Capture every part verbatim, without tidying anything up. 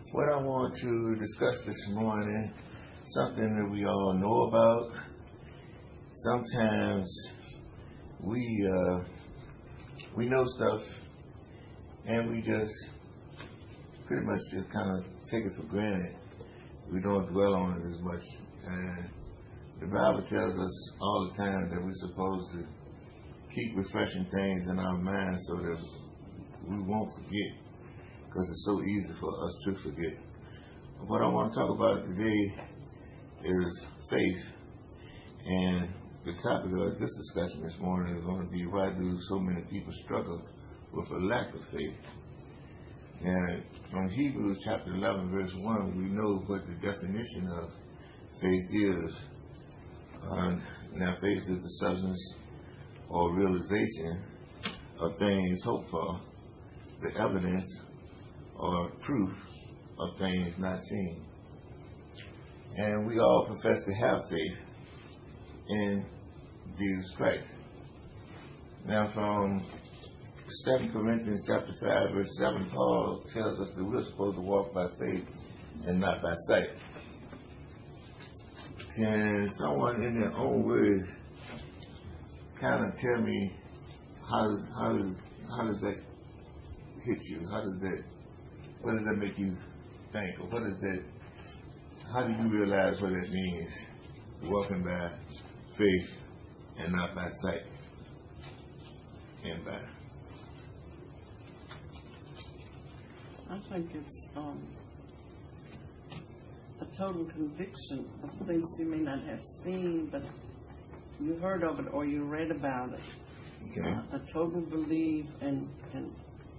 What I want to discuss this morning, something that we all know about. Sometimes we uh, we know stuff and we just pretty much just kind of take it for granted. We don't dwell on it as much. And the Bible tells us all the time that we're supposed to keep refreshing things in our minds so that we won't forget, because it's so easy for us to forget. What I want to talk about today is faith. And the topic of this discussion this morning is going to be, why do so many people struggle with a lack of faith? And from Hebrews chapter eleven, verse one, we know what the definition of faith is. Uh, now, faith is the substance or realization of things hoped for, the evidence or proof of things not seen. And we all profess to have faith in Jesus Christ. Now, from Second Corinthians chapter five, verse seven, Paul tells us that we're supposed to walk by faith and not by sight. Can someone in their own words kind of tell me how how does how does that hit you? How does that what does that make you think? Or what is that? How do you realize what it means, walking by faith and not by sight? And by I think it's um, a total conviction of things you may not have seen, but you heard of it or you read about it. Okay. Uh, a total belief and, and,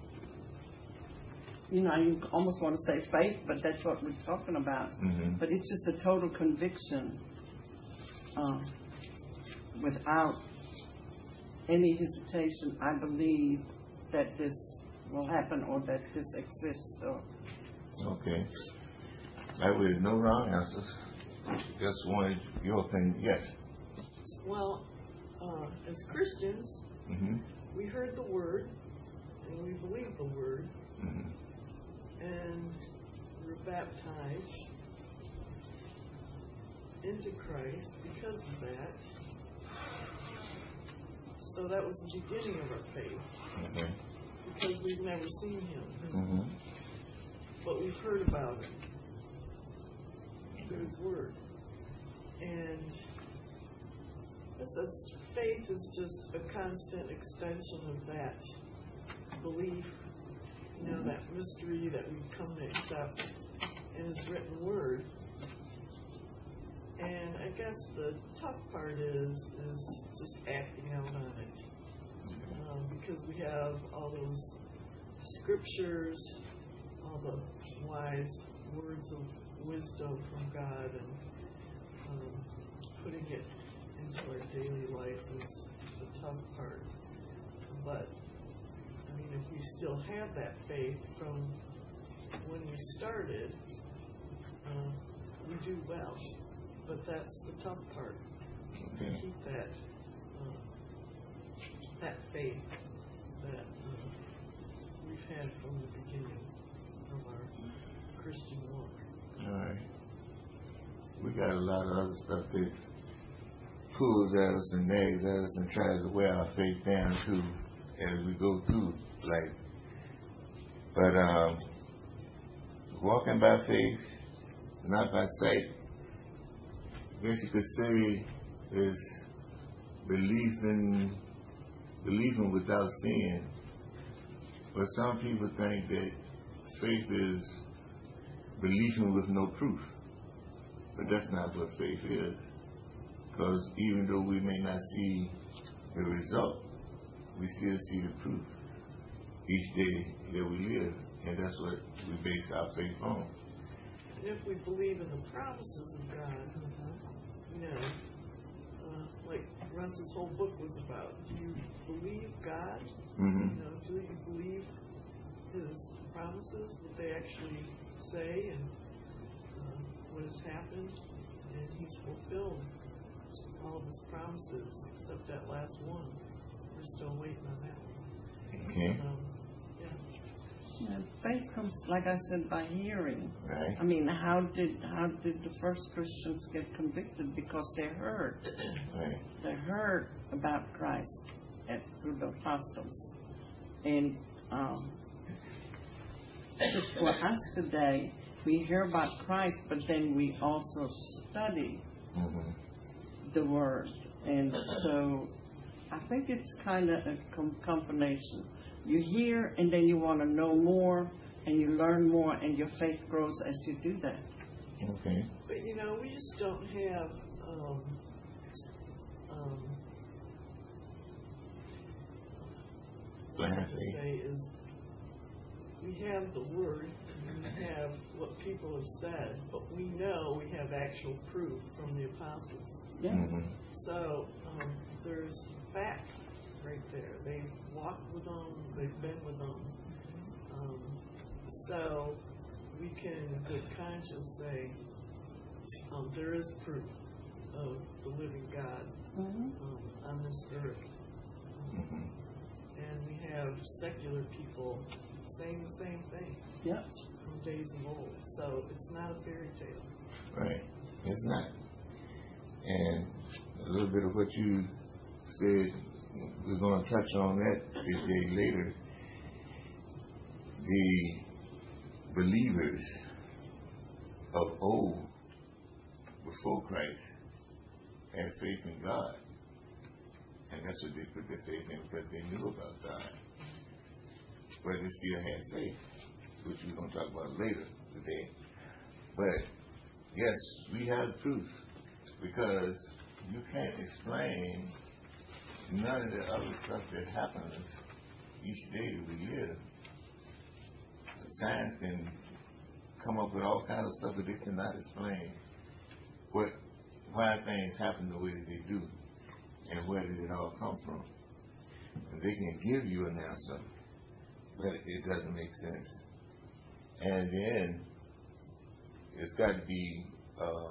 you know, you almost want to say faith, but that's what we're talking about. Mm-hmm. But it's just a total conviction uh, without any hesitation. I believe that this will happen or that this exists. Or Okay. That was no wrong answers. Just wanted your opinion. Yes. Well, uh, as Christians, Mm-hmm. we heard the word and we believe the word, Mm-hmm. and we're baptized into Christ because of that. So that was the beginning of our faith, Okay. because we've never seen him, Mm-hmm. but we've heard about him through his word. And it's, it's, faith is just a constant extension of that belief, you know, that mystery that we've come to accept in his written word. And I guess the tough part is is just acting out on it, um, because we have all those scriptures, all the wise words of wisdom from God, and um, putting it into our daily life is the tough part. But I mean, if we still have that faith from when we started, uh, we do well. But that's the tough part, Okay. to keep that uh, that faith that uh, we've had from the beginning of our Christian walk. All right. We got a lot of other stuff that pulls at us and nags at us and tries to wear our faith down too as we go through life. But um, walking by faith, not by sight, I guess you could say is believing, believing without seeing. But some people think that faith is believing with no proof. But that's not what faith is. Because even though we may not see the result, we still see the proof each day that we live. And that's what we base our faith on. And if we believe in the promises of God, you know, uh, like Russ's whole book was about, do you believe God? Mm-hmm. You know, do you believe his promises, what they actually say, and uh, what has happened? And he's fulfilled all of his promises except that last one. We're still waiting on that one. Okay. Um, yeah. And faith comes, like I said, by hearing. Right. I mean, how did how did the first Christians get convicted? Because they heard. Right. They heard about Christ at, through the apostles. And um, just for us today, we hear about Christ, but then we also study Mm-hmm. the Word. And so I think it's kind of a com- combination. You hear, and then you want to know more, and you learn more, and your faith grows as you do that. Okay. But you know, we just don't have, um, um, what I have to say is, we have the Word, and we have what people have said, but we know we have actual proof from the apostles. Yeah. Mm-hmm. So um, there's fact right there. They've walked with them. They've been with them. Um, so we can, in good conscience, say um, there is proof of the living God Mm-hmm. um, on this earth. Um, Mm-hmm. and we have secular people saying the same thing Yep. from days of old. So it's not a fairy tale. Right. It's not. And a little bit of what you said, we're going to touch on that a day later. The believers of old, before Christ, had faith in God. And that's what they put their faith in, because they knew about God. But they still had faith, which we're going to talk about later today. But, yes, we have proof, because you can't explain none of the other stuff that happens each day that we live. Science can come up with all kinds of stuff, but they cannot explain what, why things happen the way that they do, and where did it all come from. And they can give you an answer, but it doesn't make sense. And then it's got to be uh,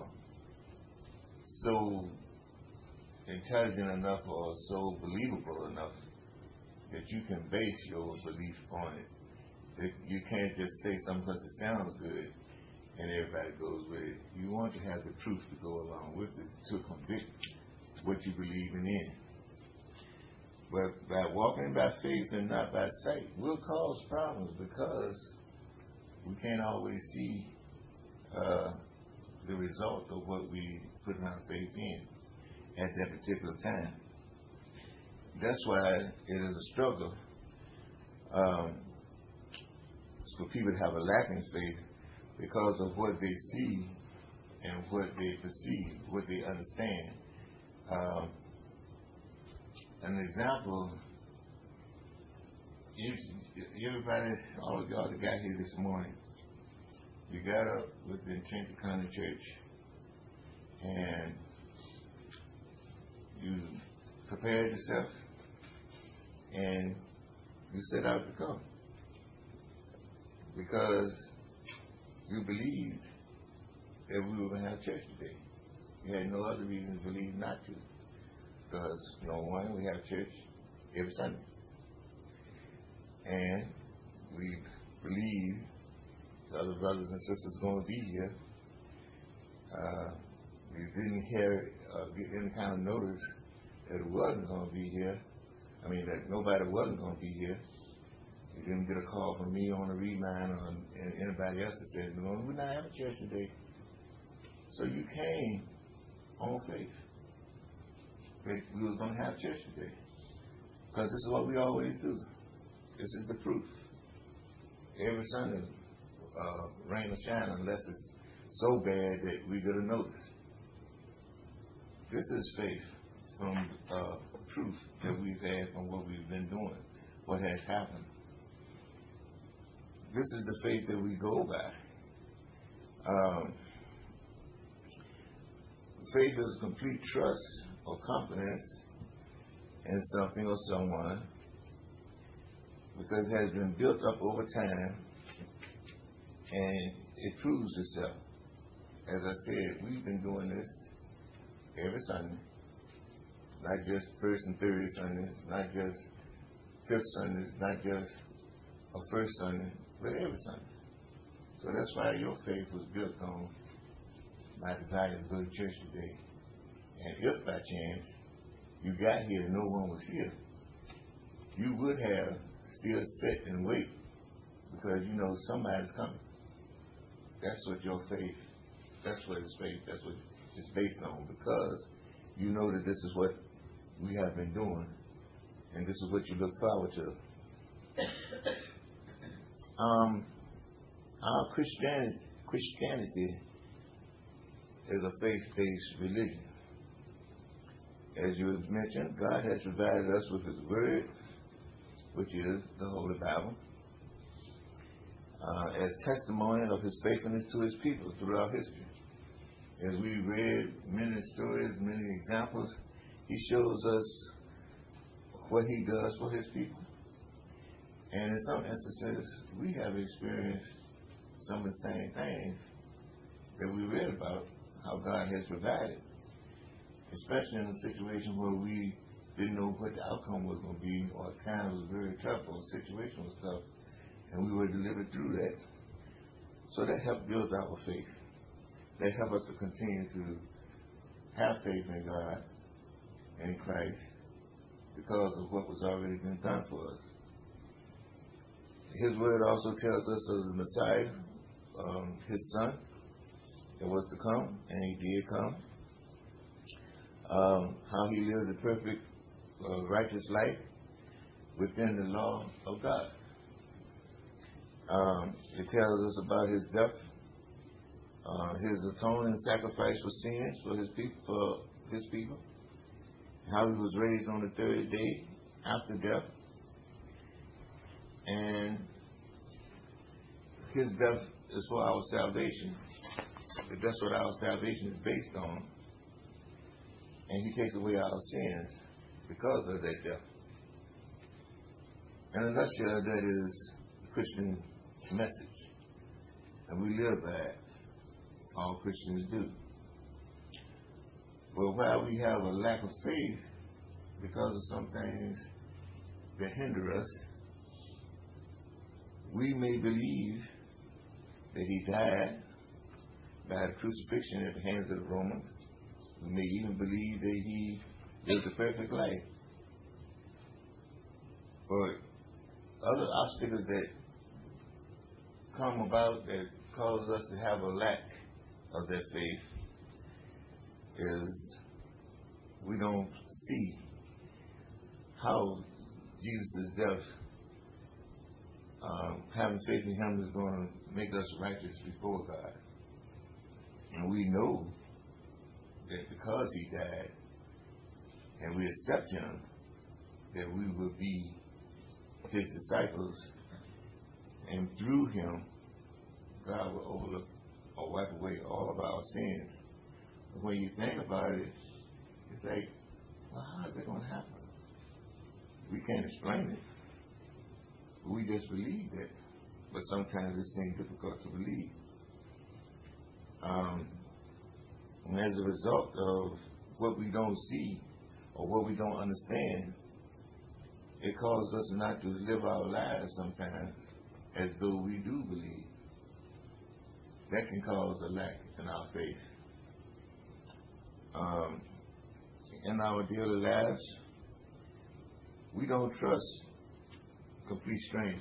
so intelligent enough or so believable enough that you can base your belief on it. That you can't just say something because it sounds good and everybody goes with it. You want to have the proof to go along with it to convict what you believe in. But by walking by faith and not by sight will cause problems, because we can't always see uh, the result of what we put our faith in at that particular time. That's why it is a struggle um, for people to have a lack in faith, because of what they see and what they perceive, what they understand. Um, an example, everybody, all of y'all that got here this morning, you got up with the intent to come to church, and you prepared yourself, and you set out to come, because you believed that we were going to have church today. You had no other reason to believe not to. Because, you know, one, we have church every Sunday. And we believe the other brothers and sisters are going to be here. Uh, we didn't hear, uh, get any kind of notice that it wasn't going to be here. I mean, that nobody wasn't going to be here. We didn't get a call from me on the read line or anybody else that said, no, we're not having church today. So you came on faith that we were going to have church today. Because this is what we always do. This is the proof. Every Sunday, uh, rain or shine, unless it's so bad that we get a notice. This is faith from uh, proof that we've had from what we've been doing, what has happened. This is the faith that we go by. Um, faith is complete trust or confidence in something or someone, because it has been built up over time and it proves itself. As I said, we've been doing this every Sunday, not just first and third Sundays, not just fifth Sundays, not just a first Sunday, but every Sunday. So that's why your faith was built on my desire to go to church today. And if by chance you got here and no one was here, you would have still sit and wait because you know somebody's coming. That's what your faith, that's what it's faith, that's what it's based on, because you know that this is what we have been doing and this is what you look forward to. Um, our Christianity, Christianity is a faith-based religion. As you have mentioned, God has provided us with His Word, which is the Holy Bible, uh, as testimony of His faithfulness to His people throughout history. As we read many stories, many examples, He shows us what He does for His people. And in some instances, we have experienced some of the same things that we read about, how God has provided, especially in a situation where we didn't know what the outcome was going to be, or it kind of was very tough, or the situation was tough, and we were delivered through that. So that helped build our faith. That helped us to continue to have faith in God and in Christ because of what was already been done for us. His Word also tells us of the Messiah, um, His Son, that was to come, and He did come. Um, how He lived a perfect, uh, righteous life within the law of God. Um, it tells us about His death, uh, His atoning sacrifice for sins for His people, for His people. How He was raised on the third day after death, and His death is for our salvation. That's what our salvation is based on. And He takes away our sins because of that death. In a nutshell, that is the Christian message. And we live by it. All Christians do. But while we have a lack of faith because of some things that hinder us, we may believe that He died by the crucifixion at the hands of the Romans. We may even believe that He lived a perfect life. But other obstacles that come about that cause us to have a lack of that faith is we don't see how Jesus' death, um, having faith in Him, is going to make us righteous before God. And we know that because He died and we accept Him, that we will be His disciples, and through Him, God will overlook or wipe away all of our sins. But when you think about it, it's like, well, how is that going to happen? We can't explain it. We just believe that. But sometimes it seems difficult to believe. Um, and as a result of what we don't see or what we don't understand, it causes us not to live our lives sometimes as though we do believe. That can cause a lack in our faith. Um, in our daily lives, we don't trust complete strangers.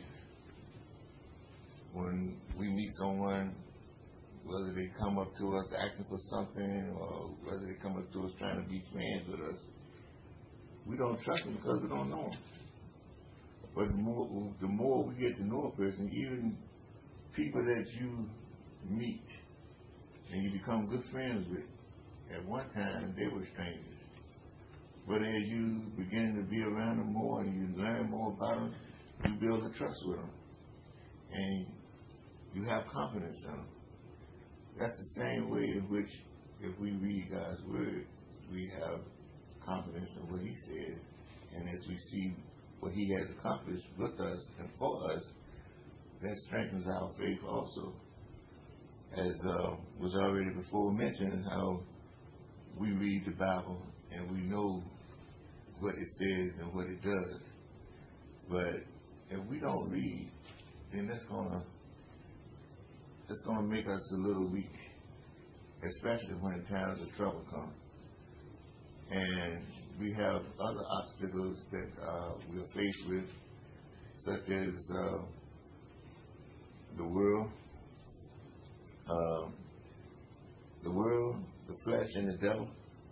When we meet someone, whether they come up to us asking for something or whether they come up to us trying to be friends with us, we don't trust them because we don't know them. But the more, the more we get to know a person, even people that you meet and you become good friends with, at one time they were strangers. But as you begin to be around them more and you learn more about them, you build a trust with them. And you have confidence in them. That's the same way in which, if we read God's Word, we have confidence in what He says. And as we see what He has accomplished with us and for us, that strengthens our faith also. As uh, was already before mentioned, how we read the Bible and we know what it says and what it does. But if we don't read then that's gonna that's gonna make us a little weak, especially when times of trouble come. And we have other obstacles that uh, we are faced with, such as uh, the world, uh, the world, the flesh, and the devil.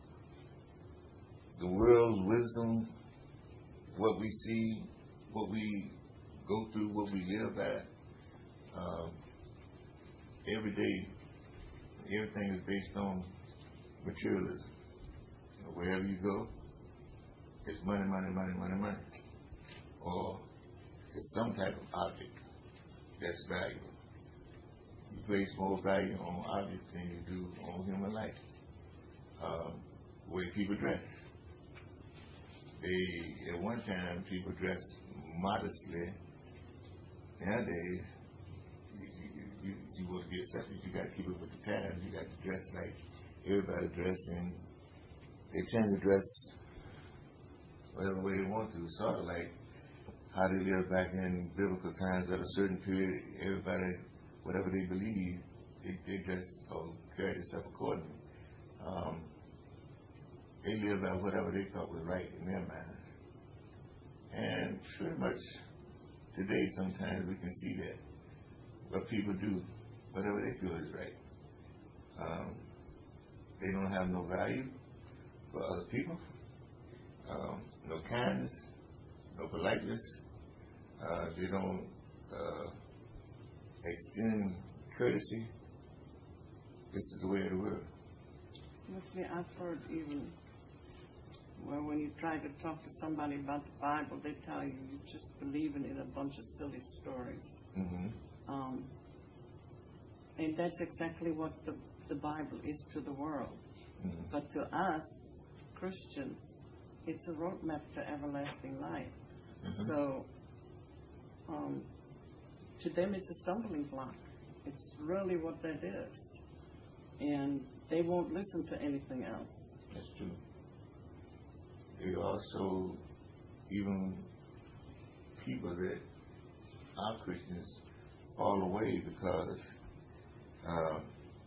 The world's wisdom, what we see, what we go through, what we live at. Uh, every day, everything is based on materialism. You know, wherever you go, it's money, money, money, money, money. Or it's some type of object that's valuable. You place more value on objects than you do on human life. Uh, the way people dress. They, at one time, people dressed modestly. Nowadays, you, you, you, you want to be accepted, you got to keep it with the times. You got to dress like everybody dressing. They tend to dress whatever way they want to. Sort of like how they lived back in biblical times at a certain period. Everybody, whatever they believe, they, they dress or carry themselves accordingly. Um, They lived by whatever they thought was right in their minds. And pretty much today, sometimes we can see that. What people do, whatever they feel is right. Um, they don't have no value for other people, um, no kindness, no politeness. Uh, they don't uh, extend courtesy. This is the way of the world. You see, I've heard even, well, when you try to talk to somebody about the Bible, they tell you you're just believing in a bunch of silly stories. Mm-hmm. Um, and that's exactly what the, the Bible is to the world. Mm-hmm. But to us, Christians, it's a roadmap to everlasting life. Mm-hmm. So, um, to them, it's a stumbling block. It's really what that is. And they won't listen to anything else. That's true. They also, even people that are Christians fall away because uh,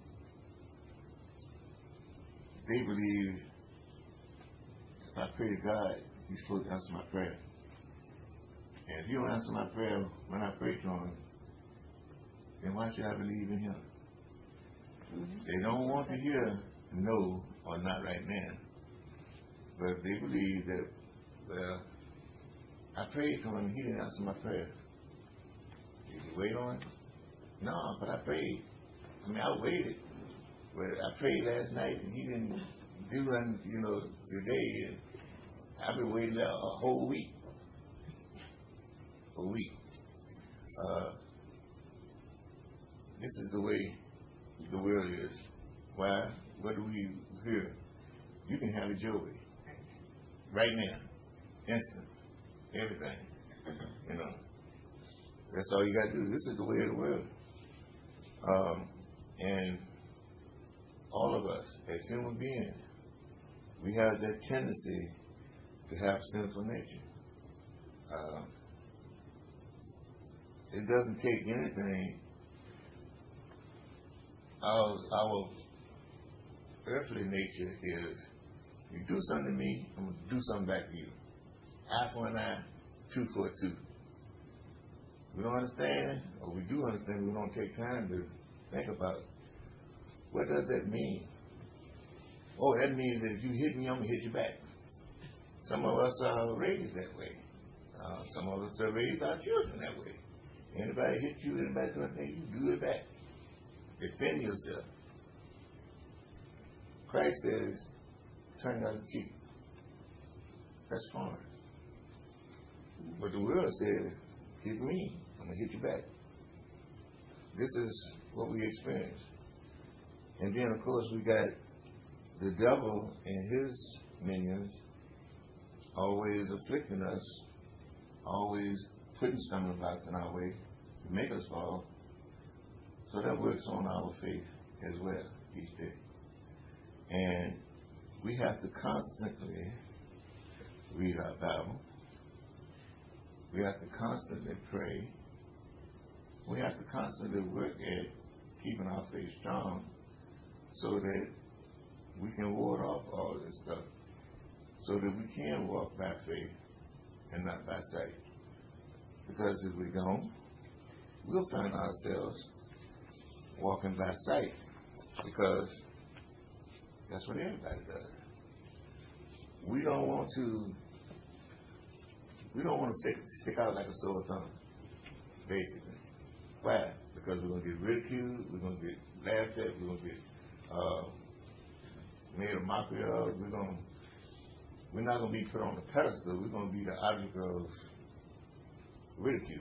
they believe if I pray to God, He's supposed to answer my prayer. And if you don't answer my prayer when I pray to Him, then why should I believe in Him? Mm-hmm. They don't want to hear no or not right now. But they believe that, well, I prayed to Him and He didn't answer my prayer. Did you wait on it? No, but I prayed. I mean, I waited. But I prayed last night and He didn't do nothing, you know, today. And I've been waiting a whole week. A week. Uh, this is the way the world is. Why? What do we hear? You can have it your way. Right now. Instant. Everything. You know. That's all you got to do. This is the way of the world. Um, and all of us, as human beings, we have that tendency to have sinful nature. Uh, it doesn't take anything. Our, our earthly nature is, you do something to me, I'm going to do something back to you. Eye for an eye, tooth for a tooth. We don't understand, or we do understand, we don't take time to think about, what does that mean? Oh, that means that if you hit me, I'm going to hit you back. Some of us are raised that way. Uh, some of us are raised our children that way. Anybody hit you, anybody do anything, you do it back. Defend yourself. Christ says, turn the other cheek. That's fine. But the world says, hit me, I'm going to hit you back. This is what we experience. And then, of course, we got the devil and his minions always afflicting us, always putting stumbling blocks in our way to make us fall. So that works on our faith as well each day. And we have to constantly read our Bible. We have to constantly pray. we have to constantly work at keeping our faith strong so that we can ward off all this stuff, so that we can walk by faith and not by sight. Because if we don't, we'll find ourselves walking by sight, because that's what everybody does. We don't want to, we don't want to stick, stick out like a sore thumb, basically. Why? Because we're going to get ridiculed, we're going to get laughed at, we're going to get uh, made a mockery of, we're going to, we're not going to be put on a pedestal, we're going to be the object of ridicule.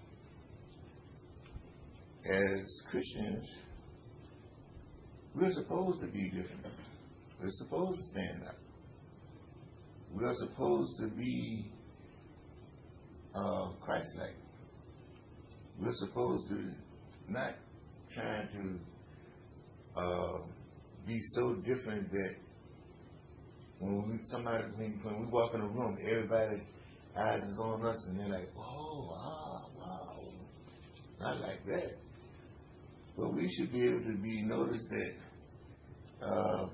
As Christians, we're supposed to be different. We're supposed to stand up. We are supposed to be uh, Christ-like. We're supposed to not try to uh, be so different that when we somebody when, when we walk in a room, everybody's eyes is on us, and they're like, "Oh, wow, wow," not like that. But we should be able to be noticed that uh,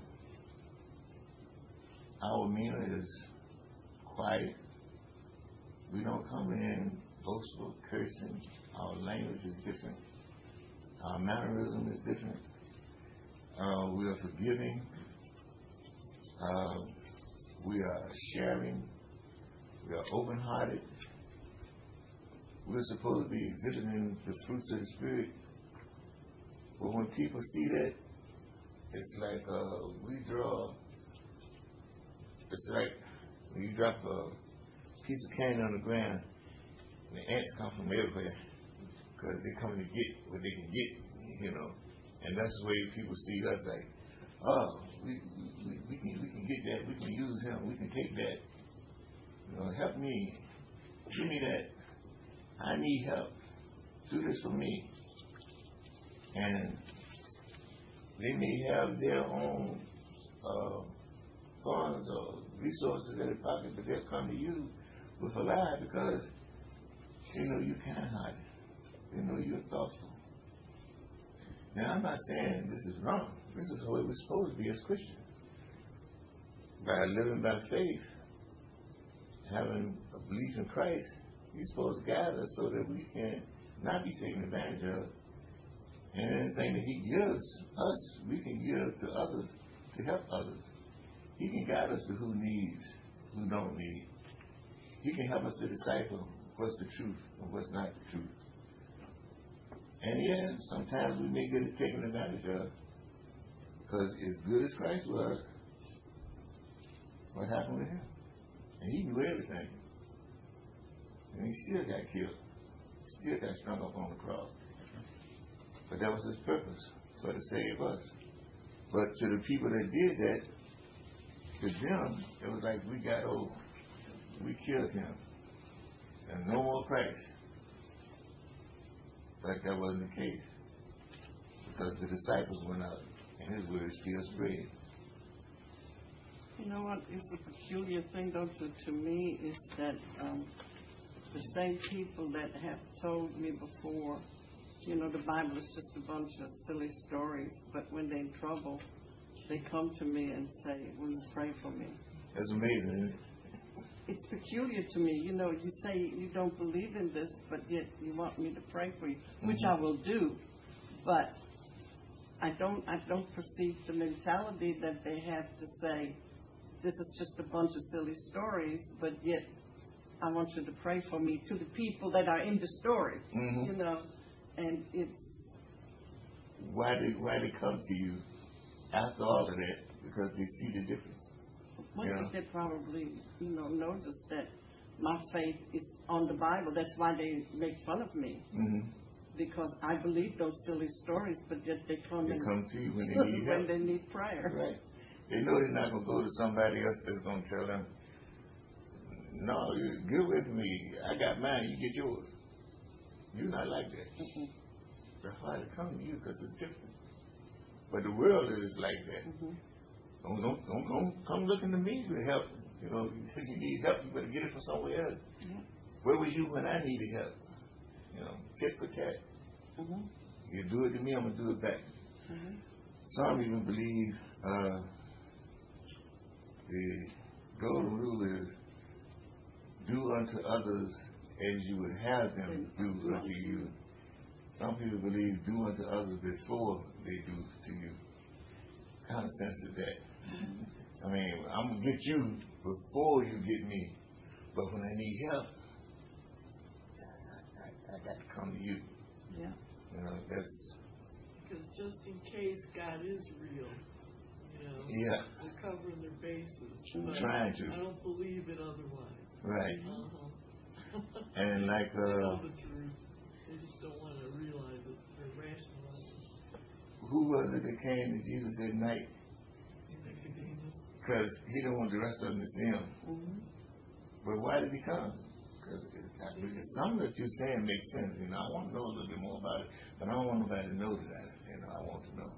our demeanor is quiet. We don't come in boastful, cursing. Our language is different. Our mannerism is different. Uh, we are forgiving. Uh, we are sharing. We are open-hearted. We're supposed to be exhibiting the fruits of the Spirit. But when people see that, it's like uh, we draw, it's like when you drop a piece of candy on the ground, and the ants come from everywhere because they're coming to get what they can get, you know. And that's the way people see us, like, oh, we, we, we, can, we can get that, we can use him, we can take that. You know, help me, give me that. I need help. Do this for me. And they may have their own uh, funds or resources in their pocket, but they'll come to you with a lie because they know you're kind-hearted. They know you're thoughtful. Now, I'm not saying this is wrong. This is the way we're supposed to be as Christians. By living by faith, having a belief in Christ, He's supposed to guide us so that we can not be taken advantage of. And anything that He gives us, we can give to others to help others. He can guide us to who needs, who don't need. He can help us to decipher what's the truth and what's not the truth. And yeah, sometimes we may get it taken advantage of. Because as good as Christ was, what happened with Him? And He knew everything. And He still got killed. He still got strung up on the cross. But that was His purpose, for to save us. But to the people that did that, to them, it was like we got over. We killed Him. And no more Christ. But that wasn't the case. Because the disciples went out, and His word still spread. You know what is the peculiar thing, though, to, to me, is that um, the same people that have told me before, you know, the Bible is just a bunch of silly stories, but when they're in trouble, they come to me and say, will you pray for me? That's amazing, isn't it? It's peculiar to me. You know, you say you don't believe in this, but yet you want me to pray for you, which mm-hmm. I will do. But I don't, I don't perceive the mentality that they have to say, this is just a bunch of silly stories, but yet I want you to pray for me, to the people that are in the story, mm-hmm. you know. And it's... Why they, why they come to you after all of that? Because they see the difference. Well, you know? They probably, you know, notice that my faith is on the Bible. That's why they make fun of me. Mm-hmm. Because I believe those silly stories, but yet they come They in come to you when they need when help. they need prayer. Right. They know they're not going to go to somebody else that's going to tell them, no, you get with me. I got mine. You get yours. You're not like that. Mm-hmm. That's why they come to you, because it's different. But the world is like that. Mm-hmm. Don't, don't, don't, don't come looking to me to help. You know, if you need help, you better get it from somewhere else. Mm-hmm. Where were you when I needed help? You know, tit for tat. Mhm. You do it to me, I'm gonna do it back. Mhm. Some even believe uh, the golden rule is do unto others as you would have them do unto you. Some people believe do unto others before they do to you. What kind of sense is that? I mean, I'm gonna get you before you get me, but when I need help, I, I, I got to come to you. Yeah. You know, that's Because just in case God is real, you know, yeah, we're covering their bases. I'm But trying to. I don't believe it otherwise. right. Uh-huh. And like They know uh, the truth. They just don't want to realize it or rationalize it. who was it that came to Jesus at night? Nicodemus. Because he didn't want the rest of them to see him. Mhm. But why did he come? Because some of what you're saying makes sense. You know, I want to know a little bit more about it, but I don't want nobody to know that. You know, I want to know.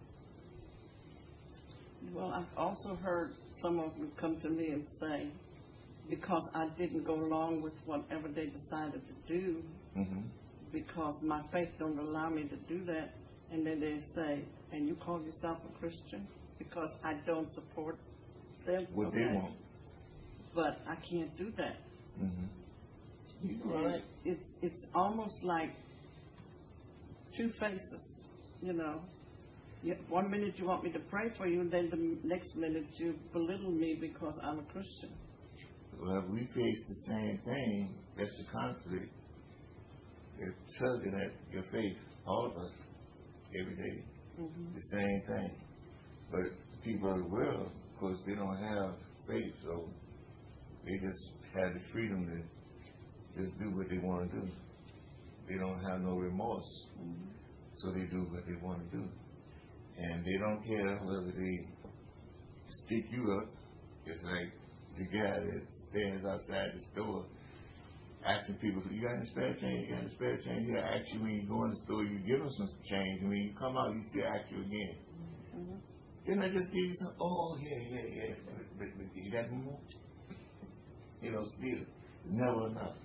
Well, I've also heard some of them come to me and say, because I didn't go along with whatever they decided to do, Mm-hmm. because my faith don't allow me to do that, and then they say, and you call yourself a Christian because I don't support them. What they Okay. want. But I can't do that. Mm-hmm. You all And right? It's it's almost like two faces, you know. You, one minute you want me to pray for you, and then the next minute you belittle me because I'm a Christian. Well, we face the same thing. That's the conflict. It's tugging at your faith, all of us, every day. Mm-hmm. The same thing. But people of the world, of course, they don't have faith, so they just have the freedom to just do what they want to do. They don't have no remorse, Mm-hmm. so they do what they want to do. And they don't care whether they stick you up. It's like the guy that stands outside the store asking people, you got any spare change? You got any spare change? He'll ask you when you go in the store, you give him some change, and when you come out, you still ask you again. Mm-hmm. Didn't I just give you some? Oh, yeah, yeah, yeah. But, but, but you got more? You know, still, it's never enough.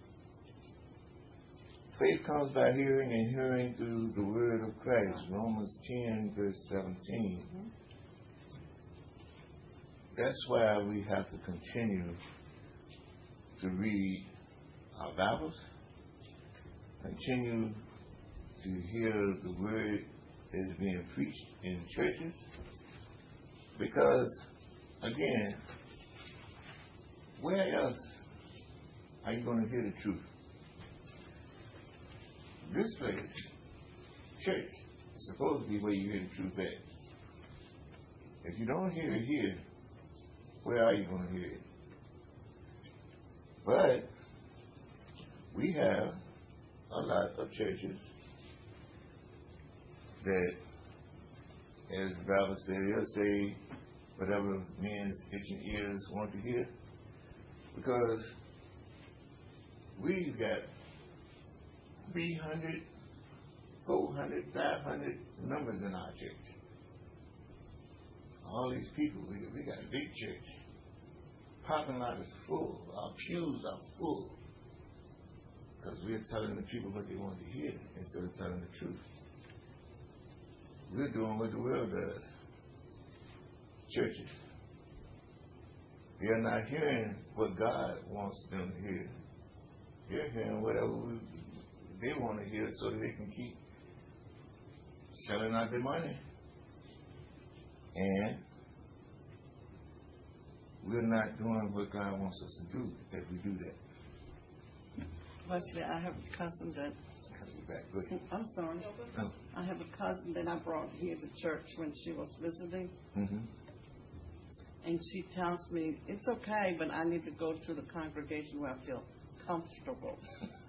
Faith comes by hearing, and hearing through the word of Christ. Romans ten, verse seventeen. Mm-hmm. That's why we have to continue to read our Bibles, continue to hear the word that is being preached in churches, because, again, where else are you going to hear the truth? This place, church, is supposed to be where you hear the truth at. If you don't hear it here, where are you going to hear it? But we have a lot of churches that, as the Bible says, they'll say whatever men's itching ears want to hear, because we've got three hundred, four hundred, five hundred members in our church. All these people, we, we got a big church. Parking lot is full. Our pews are full. Because we're telling the people what they want to hear instead of telling the truth. We're doing what the world does. Churches. They're not hearing what God wants them to hear. They're hearing whatever we, they want to hear so that they can keep selling out their money. And we're not doing what God wants us to do if we do that. Wesley, I have a cousin that, Coming back. Go ahead. I'm sorry, No. I have a cousin that I brought here to church when she was visiting, Mm-hmm. and she tells me, it's okay, but I need to go to the congregation where I feel comfortable.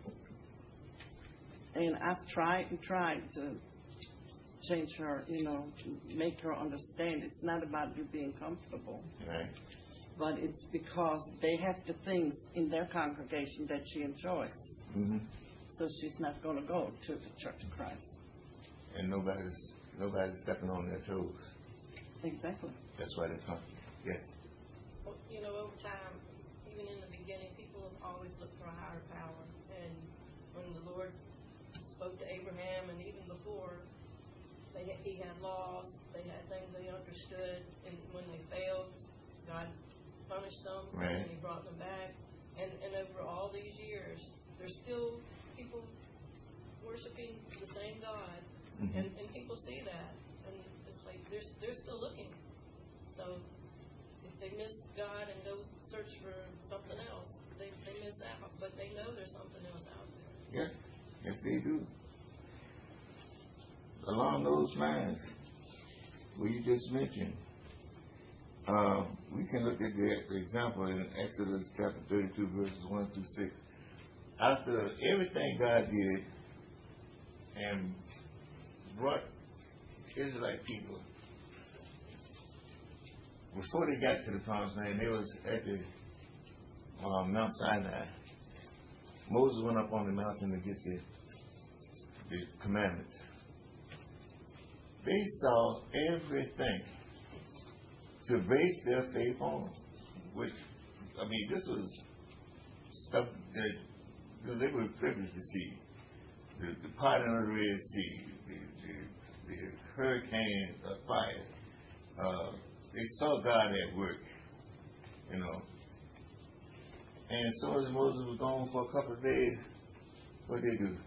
And I've tried and tried to change her, you know, to make her understand it's not about you being comfortable, Right. but it's because they have the things in their congregation that she enjoys. Mm-hmm. So she's not going to go to the Church of Christ. And nobody's nobody's stepping on their toes. Exactly. That's why they're coming. Yes. Well, you know, over time, even in the beginning, people have always looked for a higher power. And when the Lord spoke to Abraham, and even before, they had, he had laws, they had things they understood, and when they failed, God punished them, Right. and he brought them back. And, and over all these years, there's still people worshiping the same God, Mhm. and, and people see that, and it's like they're, they're still looking. So if they miss God and go search for something else, they, they miss out, but they know there's something else out there. Yes, yes they do. Along those lines, what you just mentioned, uh, we can look at the, the example in Exodus chapter thirty-two, verses one through six. After everything God did and brought Israelite people, before they got to the promised land, they was at the uh, Mount Sinai. Moses went up on the mountain to get the, the commandments. They saw everything to base their faith on, which, I mean, this was stuff that, that they were privileged to see. The, the parting of the Red Sea, the, the, the hurricane uh, fire. Uh, they saw God at work, you know. And as soon as Moses was gone for a couple of days, what did they do?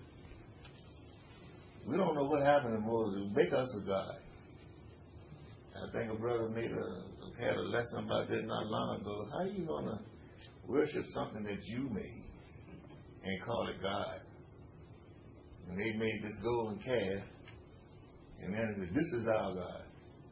We don't know what happened to Moses. Make us a God. I think a brother made a, had a lesson about that not long ago. How are you going to worship something that you made and call it God? And they made this golden calf, and then they said, this is our God.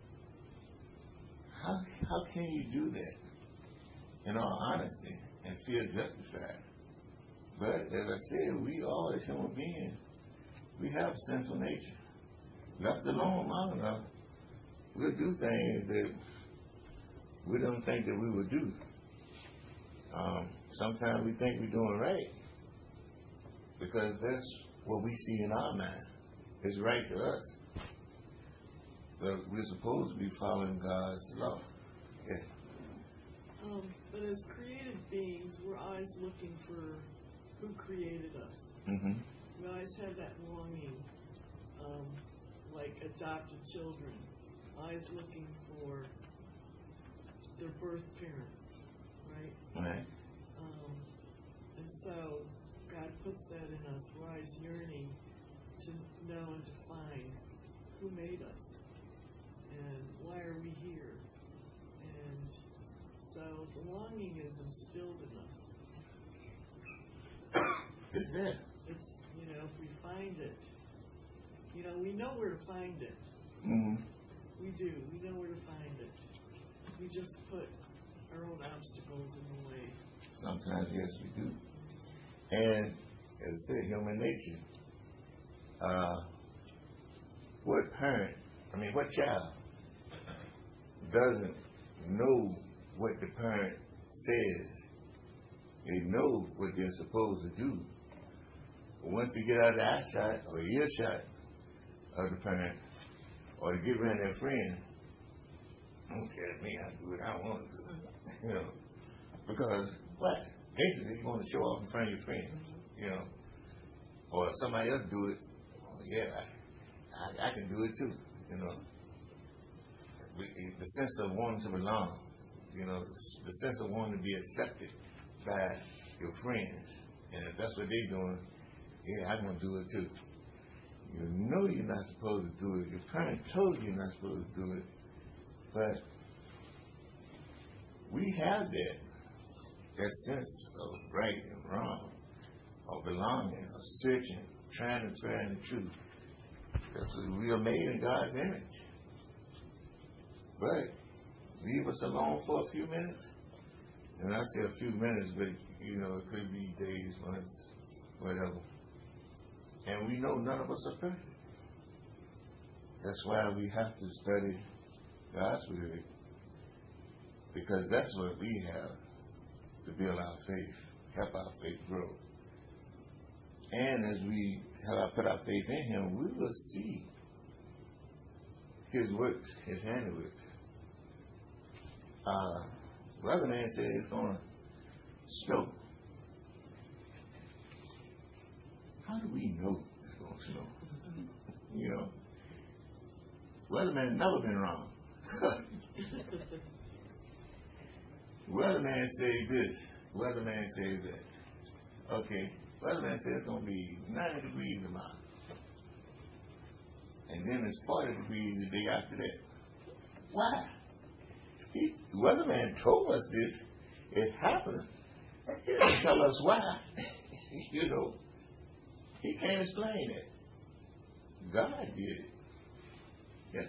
How, how can you do that in all honesty and feel justified? But as I said, we all as human beings, we have a sinful nature. Left alone long enough, we'll do things that we don't think that we would do. Um, sometimes we think we're doing right because that's what we see in our mind. It's right to us. But we're supposed to be following God's law. Yeah. Um, but as creative beings, we're always looking for who created us. Mm-hmm. We always have that longing, um, like adopted children, always looking for their birth parents, right? Right. Um, and so God puts that in us. We're always yearning to know and to find who made us and why are we here. And so the longing is instilled in us. It's there. It's, you know, if we find it, you know, we know where to find it. Mm-hmm. We do. We know where to find it. We just put our own obstacles in the way. Sometimes, yes, we do. And as I said, human nature. Uh, what parent, I mean, what child doesn't know what the parent says? They know what they're supposed to do. But once they get out of the eyeshot or earshot of the parent, or to get around their friend, I don't care to me, I do what I want to do. You know, because what? Basically, you want to show off in front of your friends, you know. Or if somebody else do it, well, yeah, I, I, I can do it too, you know. We, the sense of wanting to belong, you know, the sense of wanting to be accepted by your friends. And if that's what they're doing, yeah, I'm going to do it too. You know you're not supposed to do it. Your parents told you you're not supposed to do it. But we have that, that sense of right and wrong, of belonging, of searching, trying to find the truth. Because we are made in God's image. But leave us alone for a few minutes. And I say a few minutes, but you know, it could be days, months, whatever. And we know none of us are perfect. That's why we have to study God's Word, because that's what we have to build our faith, help our faith grow. And as we have our, put our faith in Him, we will see His works, His handiworks. Uh, Brother Man said it's going to snow. How do we know it's going to You know, weatherman never been wrong. Weatherman say this. Weatherman say that. Okay, weatherman says it's gonna be ninety degrees tomorrow, and then it's forty degrees the day after that. Why? He, the weatherman told us this. It happened. He didn't tell us why. You know, he can't explain it. God did it. Yeah.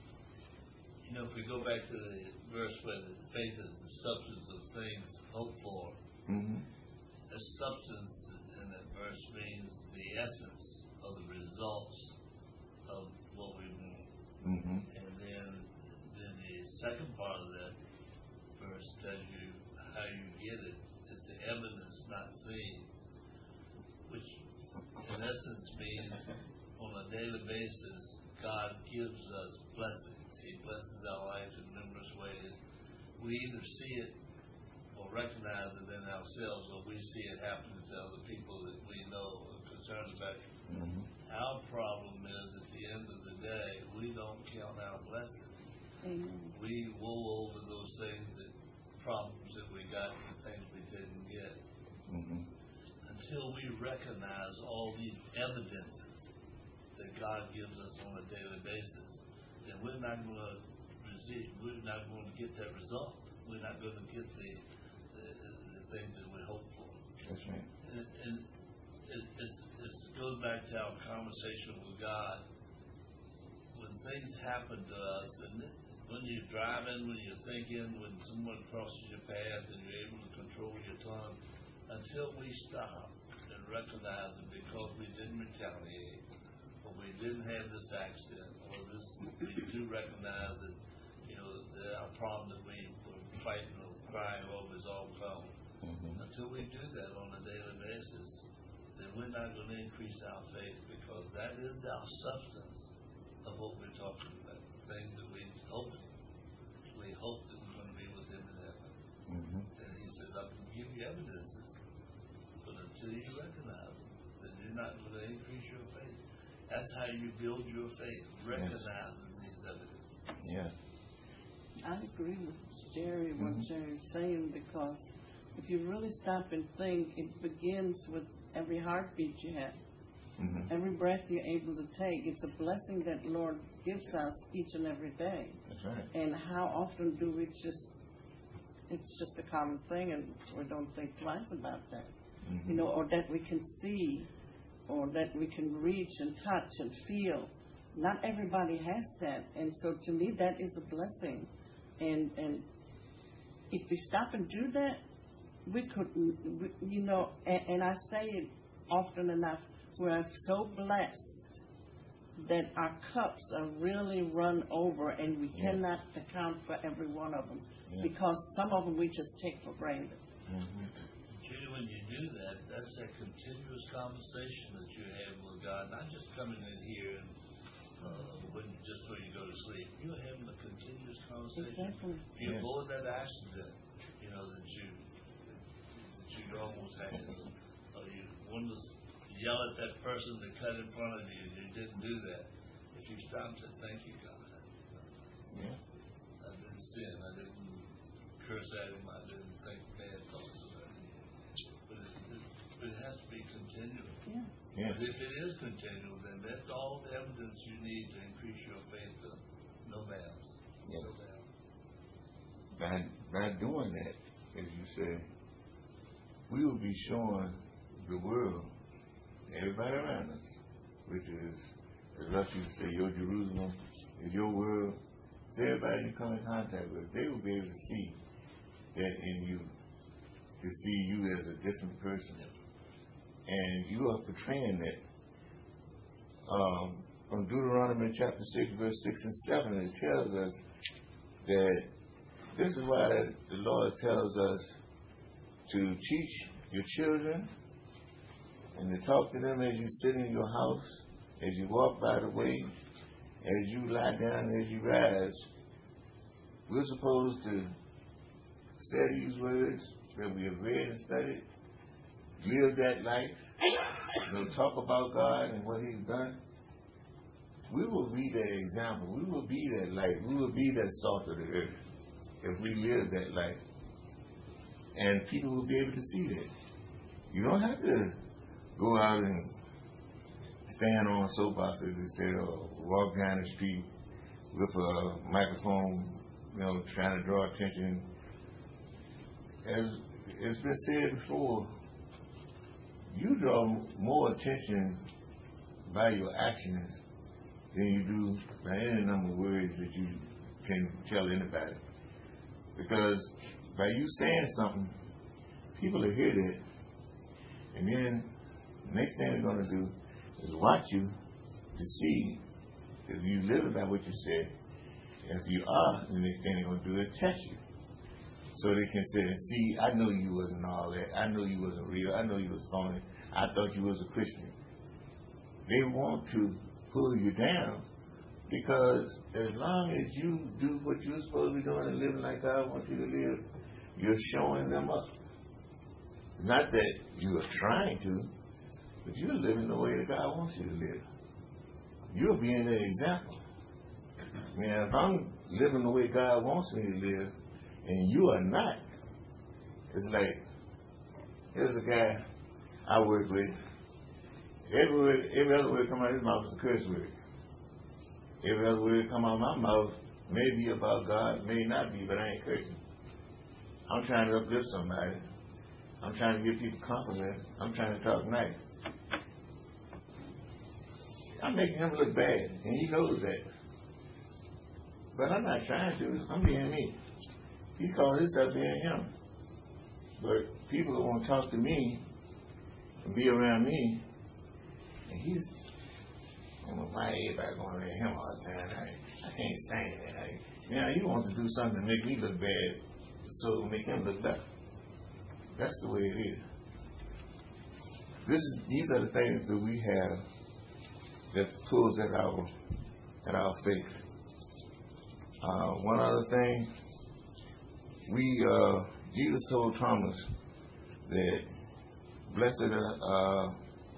You know, if we go back to the verse where the faith is the substance of things hoped for, Mm-hmm. the substance in that verse means the essence of the results of what we want. Mm-hmm. And then, then the second part of that verse tells you how you get it. It's the evidence not seen, which in essence means on a daily basis, God gives us blessings. He blesses our life in numerous ways. We either see it or recognize it in ourselves, or we see it happening to other people that we know are concerned about. Mm-hmm. Our problem is at the end of the day, we don't count our blessings. Amen. We woe over those things, that problems that we got and things we didn't get. Mm-hmm. Until we recognize all these evidences that God gives us on a daily basis, then we're not going to receive, we're not going to get that result. We're not going to get the, the, the things that we hope for. That's right. And, and it, it's, it's, it goes back to our conversation with God. When things happen to us, and when you're driving, when you're thinking, when someone crosses your path and you're able to control your tongue, until we stop and recognize it because we didn't retaliate, or we didn't have this accident, or this, we do recognize that, you know, that our problem that we were fighting or crying over is all gone. Mm-hmm. Until we do that on a daily basis, then we're not going to increase our faith, because that is our substance of what we're talking about. Things that we hope for. We hope that we're going to be with Him in heaven. Mm-hmm. And He says, I can give you evidences, but until you recognize them, then you're not going to increase your faith. That's how you build your faith, recognizing yes. these evidences. Yeah. I agree with Jerry, what Mhm. Jerry's saying, because if you really stop and think, it begins with every heartbeat you have, Mm-hmm. every breath you're able to take. It's a blessing that Lord gives us each and every day. That's right. And how often do we just, it's just a common thing, and we don't think twice about that. Mm-hmm. You know, or that we can see, or that we can reach and touch and feel. Not everybody has that, and so to me that is a blessing. And and if we stop and do that, we could, we, you know, and, and I say it often enough, we're so blessed that our cups are really run over, and we Yeah. cannot account for every one of them, Yeah. because some of them we just take for granted. Mm-hmm. Judy, when you do that, that's that continuous conversation that you have with God, not just coming in here and uh, when just when you go to sleep. You're having a continuous conversation. Exactly. You Yeah. avoid that accident, you know, that you that you almost had, or you want to yell at that person that cut in front of you and you didn't do that. If you stop to thank you, God, Yeah. I didn't sin, I didn't curse at him, I didn't think bad thoughts about him. But it, it, but it has to be continual. Yeah. Yeah. But if it is continual, then that's all the evidence you need to increase your faith to no bounds. Yeah. No bounds. By, by doing that, as you say, we will be showing the world, everybody around us, which is, as Russ used to say, your Jerusalem is your world. So everybody you come in contact with, they will be able to see that in you, to see you as a different person. And you are portraying that. Um, from Deuteronomy chapter six, verse six and seven, it tells us that this is why the Lord tells us to teach your children and to talk to them as you sit in your house, as you walk by the way, as you lie down, as you rise. We're supposed to say these words that we have read and studied, live that life, you know, talk about God and what He's done, we will be that example. We will be that light. We will be that salt of the earth if we live that life. And people will be able to see that. You don't have to go out and stand on soapboxes and say, or walk down the street with a microphone, you know, trying to draw attention. As it's been said before, you draw more attention by your actions than you do by any number of words that you can tell anybody. Because by you saying something, people will hear that, and then the next thing they're going to do is watch you to see if you live by what you said. And if you are, the next thing they're going to do is test you. So they can say, see, I know you wasn't all that. I know you wasn't real. I know you was phony. I thought you was a Christian. They want to pull you down because as long as you do what you're supposed to be doing and living like God wants you to live, you're showing them up. Not that you are trying to, but you're living the way that God wants you to live. You're being an example. Now, if I'm living the way God wants me to live, and you are not, it's like, here's a guy I work with. Every word, every other word come out of his mouth is a curse word. Every other word come out of my mouth may be about God, may not be, but I ain't cursing. I'm trying to uplift somebody. I'm trying to give people compliments. I'm trying to talk nice. I'm making him look bad, and he knows that. But I'm not trying to. I'm being me. He calls himself being him. But people that want to talk to me and be around me, and he's, I don't know why everybody going around him all the time. I, I can't stand it. I, you know, he wants to do something to make me look bad so it'll make him look better. That's the way it is. This is these are the things that we have that pulls at our at our faith. Uh, one other thing, we uh, Jesus told Thomas that blessed are, uh,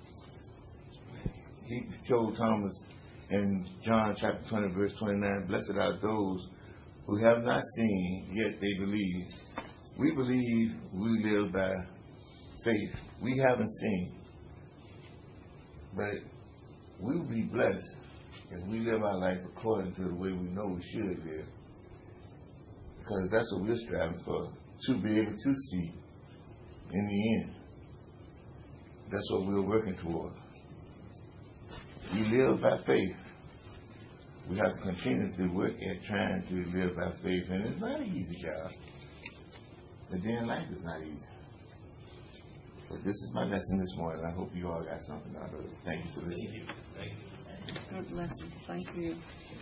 he told Thomas in John chapter twenty verse twenty-nine, blessed are those who have not seen yet they believe. We believe, we live by faith. We haven't seen, but we will be blessed if we live our life according to the way we know we should live. Because that's what we're striving for, to be able to see in the end. That's what we're working toward. We live by faith. We have to continue to work at trying to live by faith, and it's not an easy job. But then life is not easy. So this is my lesson this morning. I hope you all got something out of it. Thank you for listening. Thank you. Thank you. Good lesson. Thank you.